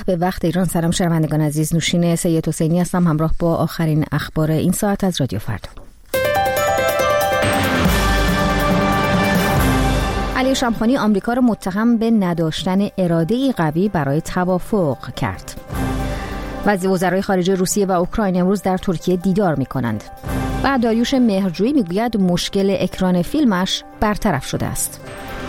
به وقت ایران. سلام شنوندگان عزیز، نوشین سید حسینی هستم همراه با آخرین اخبار این ساعت از رادیو فردا. علی شمخانی آمریکا را متهم به نداشتن اراده‌ای قوی برای توافق کرد. وزرای خارجه روسیه و اوکراین امروز در ترکیه دیدار می‌کنند. و داریوش مهرجویی میگوید مشکل اکران فیلمش برطرف شده است.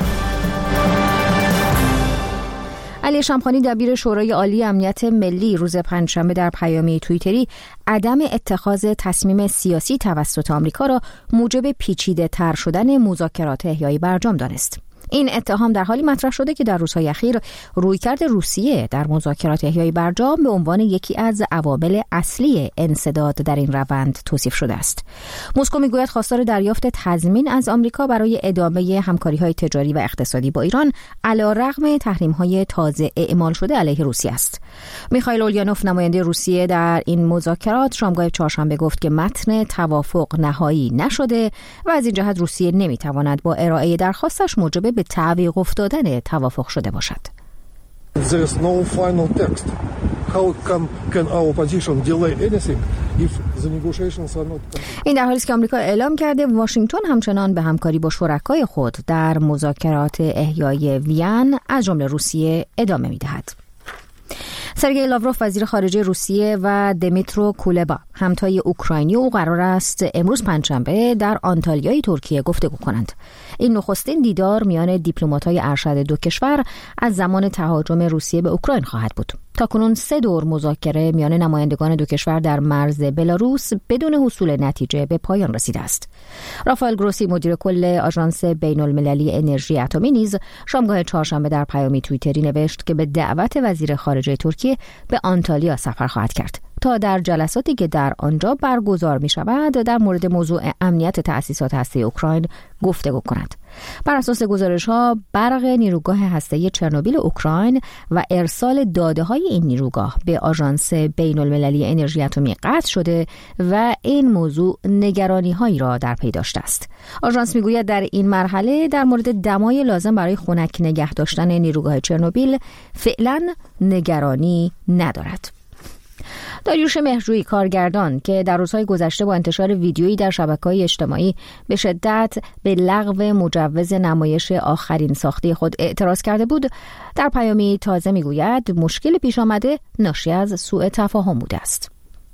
علی شمخانی دبیر شورای عالی امنیت ملی روز پنجشنبه در پیامی توییتری عدم اتخاذ تصمیم سیاسی توسط آمریکا را موجب پیچیده‌تر شدن مذاکرات احیای برجام دانست. این اتهام در حالی مطرح شده که در روزهای اخیر رویکرد روسیه در مذاکرات احیای برجام به عنوان یکی از عوامل اصلی انسداد در این روند توصیف شده است. مسکو میگوید خواستار دریافت تضمین از آمریکا برای ادامه همکاری‌های تجاری و اقتصادی با ایران علیرغم تحریم‌های تازه اعمال شده علیه روسیه است. میخائیل اولیانوف نماینده روسیه در این مذاکرات شامگاه چهارشنبه گفت که متن توافق نهایی نشده و از این جهت روسیه نمیتواند با ارائه درخواستش موجب به تعویق افتادن توافق شده باشد. There is no final text. How can our position delay anything if the negotiations are not? این در حالی است که آمریکا اعلام کرده واشنگتن همچنان به همکاری با شرکای خود در مذاکرات احیای وین از جمله روسیه ادامه می‌دهد. سرگئی لاوروف وزیر خارجه روسیه و دمیترو کولبا همتای اوکراینی او قرار است امروز پنجشنبه در آنتالیای ترکیه گفتگو کنند. این نخستین دیدار میان دیپلمات‌های ارشد دو کشور از زمان تهاجم روسیه به اوکراین خواهد بود. تاکنون 3 دور مذاکره میان نمایندگان دو کشور در مرز بلاروس بدون حصول نتیجه به پایان رسیده است. رافائل گروسی مدیر کل آژانس بین‌المللی انرژی اتمی نیز شامگاه چهارشنبه در پیامی توییتری نوشت که به دعوت وزیر خارجه ترکیه به آنتالیا سفر خواهد کرد تا در جلساتی که در آنجا برگزار می شود در مورد موضوع امنیت تأسیسات هسته‌ای اوکراین گفتگو کند. بر اساس گزارش‌ها برق نیروگاه هسته‌ای چرنوبیل اوکراین و ارسال داده‌های این نیروگاه به آژانس بین‌المللی انرژی اتمی قطع شده و این موضوع نگرانی‌هایی را در پی داشته است. آژانس می‌گوید در این مرحله در مورد دمای لازم برای خنک نگه داشتن نیروگاه چرنوبیل فعلاً نگرانی ندارد. داریوش مهرجویی کارگردان که در روزهای گذشته با انتشار ویدیویی در شبکه‌های اجتماعی به شدت به لغو مجوز نمایش آخرین ساخته خود اعتراض کرده بود، در پیامی تازه میگوید مشکل پیش آمده ناشی از سوء تفاهم بوده است.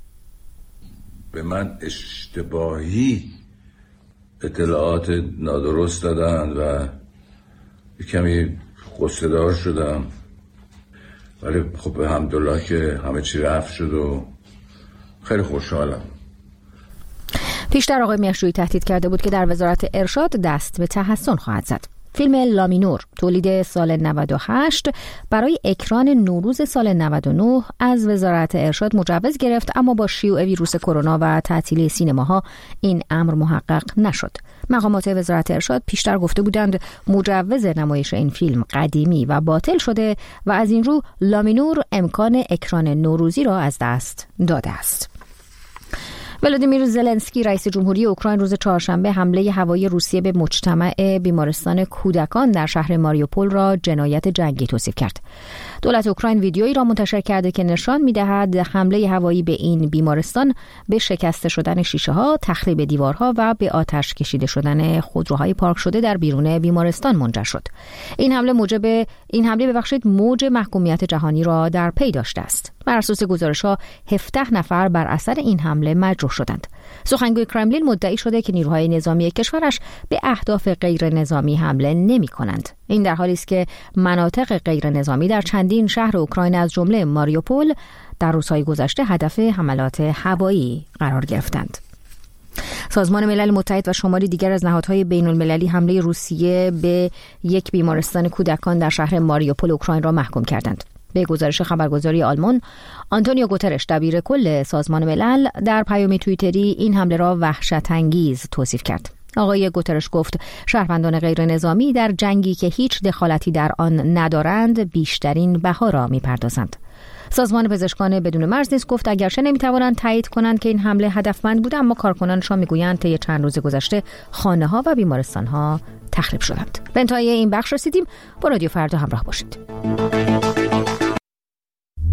به من اشتباهی اطلاعات نادرست دادند و کمی غصه‌دار شدم، ولی خب الحمدلله که همه چی رفت شد و خیلی خوشحالم. پیشتر آقای مهرجویی تهدید کرده بود که در وزارت ارشاد دست به تحسن خواهد زد. فیلم لامینور تولید سال 98 برای اکران نوروز سال 99 از وزارت ارشاد مجوز گرفت، اما با شیوع ویروس کرونا و تعطیلی سینماها این امر محقق نشد. مقامات وزارت ارشاد پیشتر گفته بودند مجوز نمایش این فیلم قدیمی و باطل شده و از این رو لامینور امکان اکران نوروزی را از دست داده است. ولادیمیر زلنسکی رئیس جمهوری اوکراین روز چهارشنبه حمله هوایی روسیه به مجتمع بیمارستان کودکان در شهر ماریوپول را جنایت جنگی توصیف کرد. دولت اوکراین ویدیویی را منتشر کرده که نشان می‌دهد حمله هوایی به این بیمارستان به شکسته شدن شیشه‌ها، تخریب دیوارها و به آتش کشیده شدن خودروهای پارک شده در بیرون بیمارستان منجر شد. این حمله ببخشید موج محکومیت جهانی را در پی داشته است. بر اساس گزارش‌ها 17 نفر بر اثر این حمله مجروح شدند. سخنگوی کرملین مدعی شده که نیروهای نظامی کشورش به اهداف غیر نظامی حمله نمی‌کنند. این در حالی است که مناطق غیر نظامی در چندین شهر اوکراین از جمله ماریوپول در روزهای گذشته هدف حملات هوایی قرار گرفتند. سازمان ملل متحد و شماری دیگر از نهادهای بین‌المللی حمله روسیه به یک بیمارستان کودکان در شهر ماریوپول اوکراین را محکوم کردند. به گزارش خبرگزاری آلمان، آنتونیو گوترش دبیر کل سازمان ملل در پیام توییتری این حمله را وحشت‌انگیز توصیف کرد. آقای گوترش گفت شهروندان غیر نظامی در جنگی که هیچ دخالتی در آن ندارند بیشترین بها را می‌پردازند. سازمان پزشکان بدون مرز نیز گفت اگرچه نمی‌توانند تایید کنند که این حمله هدفمند بود، اما کارکنانشان می‌گویند طی چند روز گذشته خانه‌ها و بیمارستان‌ها تخریب شدند. به انتهای این بخش رسیدیم. با رادیو فردا همراه باشید.